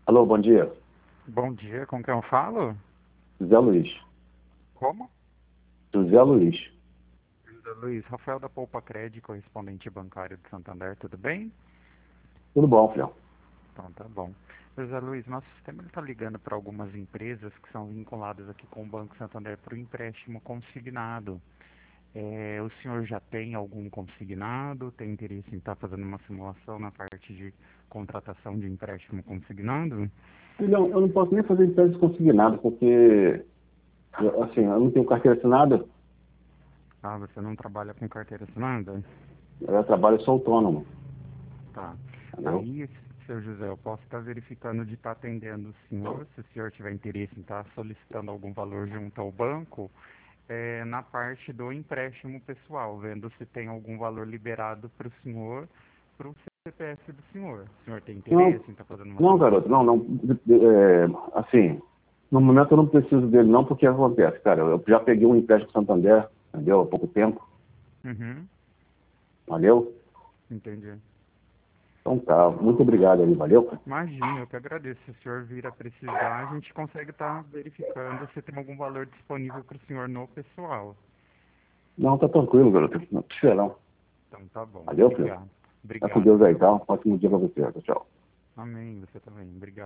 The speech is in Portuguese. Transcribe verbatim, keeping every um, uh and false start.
Alô, bom dia. Bom dia, com quem eu falo? José Luiz. Como? José Luiz. José Luiz, Rafael da Poupa Cred, correspondente bancário de Santander, tudo bem? Tudo bom, filhão? Então tá bom. José Luiz, nosso sistema está ligando para algumas empresas que são vinculadas aqui com o Banco Santander para o empréstimo consignado. É, o senhor já tem algum consignado? Tem interesse em estar fazendo uma simulação na parte de contratação de empréstimo consignado? Filhão, eu não posso nem fazer empréstimo consignado, porque, eu, assim, eu não tenho carteira assinada, Ah, você não trabalha com carteira assinada? eu trabalho, eu sou autônomo, Tá. entendeu? Aí, seu José, eu posso estar verificando de estar atendendo o senhor, se o senhor tiver interesse em estar solicitando algum valor junto ao banco, é, na parte do empréstimo pessoal, vendo se tem algum valor liberado para o senhor, para o C P F do senhor. O senhor tem Não, interesse em estar fazendo uma não, garoto, não, simulação? não, é, assim, no momento eu não preciso dele não, porque acontece, cara, eu já peguei um empréstimo Santander, entendeu, há pouco tempo, Uhum, valeu? entendi. Então tá, muito obrigado aí, valeu? Imagina, eu que agradeço. Se o senhor vir a precisar, a gente consegue estar verificando se tem algum valor disponível para o senhor no pessoal. Não, tá tranquilo, garoto, não precisa não, Então tá bom, valeu, filho? obrigado. Tá com Obrigado, Deus aí, viu? tá? Ótimo dia pra você, tchau. Amém, você também. Obrigado.